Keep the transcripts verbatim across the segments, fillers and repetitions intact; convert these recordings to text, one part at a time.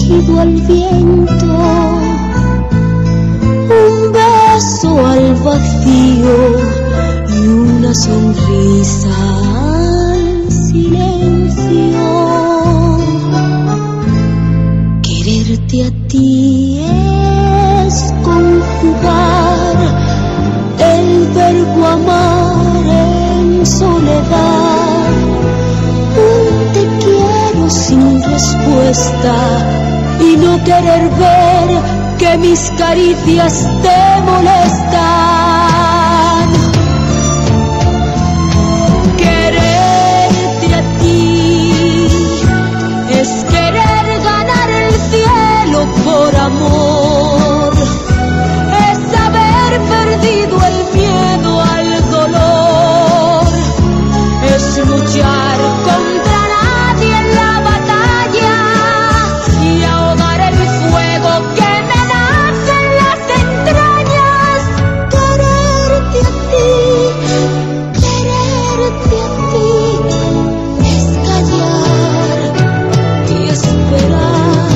tejido al viento, un beso al vacío y una sonrisa al silencio. Quererte a ti es conjugar el verbo amar en soledad, un te quiero sin respuesta y no querer ver que mis caricias te molestan. Quererte a ti es querer ganar el cielo por amor, es haber perdido el miedo al dolor, es luchar contra nadie en la batalla y ahogar el fuego que me nace en las entrañas. Quererte a ti, quererte a ti, es callar y esperar.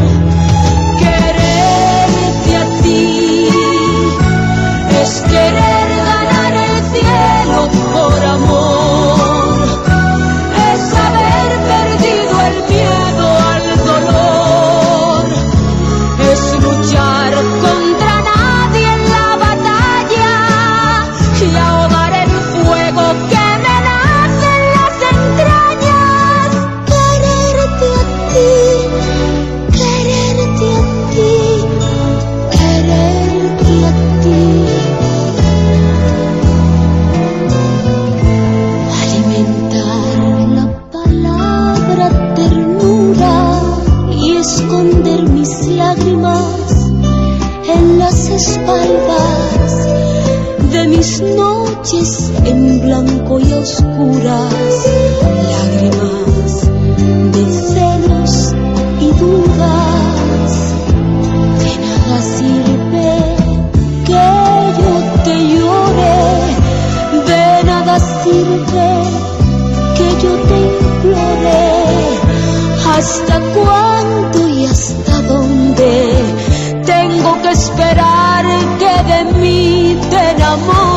Quererte a ti es querer ganar el cielo por amor, es haber perdido el miedo al dolor, es luchar contra nadie en la batalla y ahogar el fuego que me nace en las entrañas. Quererte a ti, quererte a ti, quererte a ti. Alimentar la palabra ternura y esconder mis lágrimas en las espaldas de mis noches en blanco y oscuras, lágrimas de celos y dudas. De nada sirve que yo te llore, de nada sirve que yo te implore. ¿Hasta cuándo y hasta dónde tengo que esperar que de mí te enamores?